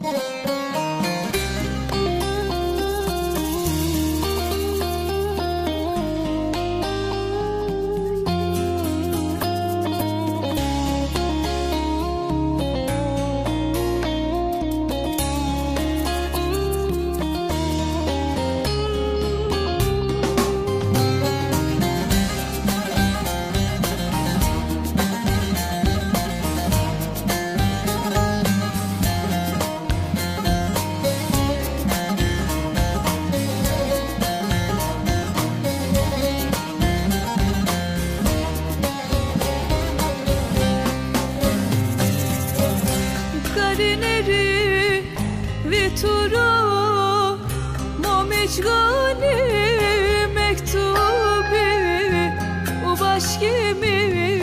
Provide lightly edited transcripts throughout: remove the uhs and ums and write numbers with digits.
Neri vituro mo mecgani mektubi u başkimi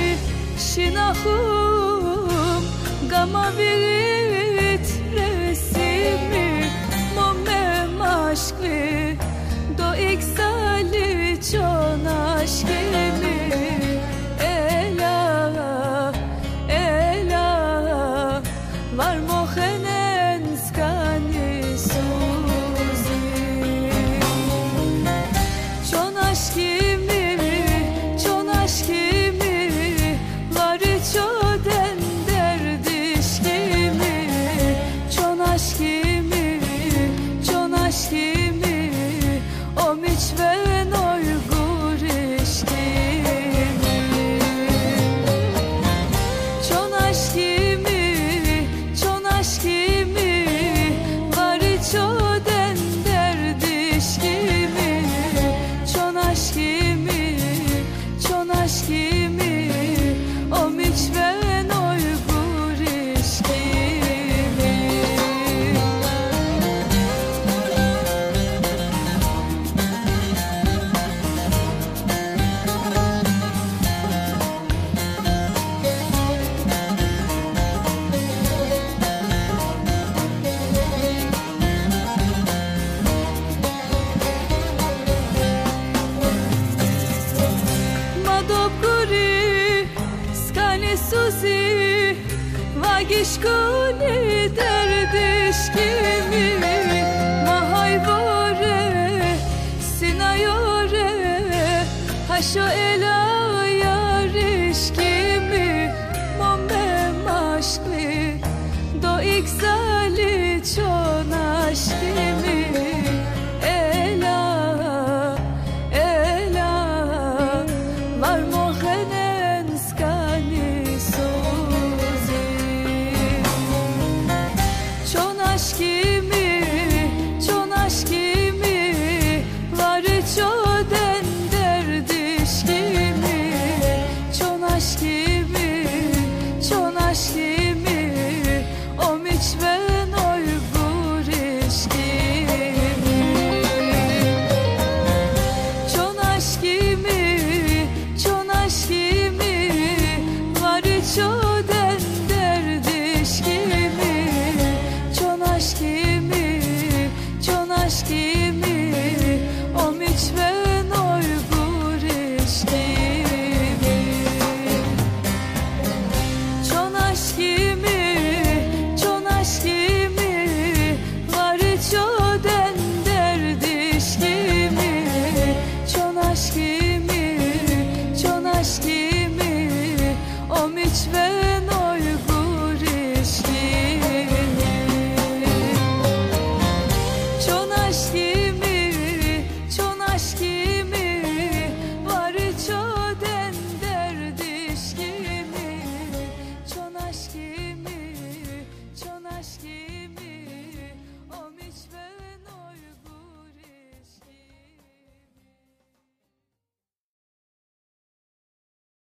şinahum gamavit resimi mo mem aşkı do iksali çon aşkimi var mohenen skani suzi çon aşkimi var içoden derdişkimi çon aşkimi o miçven oygur işkimi çon aşkimi var içoden derdişkimi çon aşkimi o miçven oygur işkimi Suzi vagishkuni derdishkimi mahayvore sinayore hasho ela yarishkimi momem aşkı do iksali çon aşkimi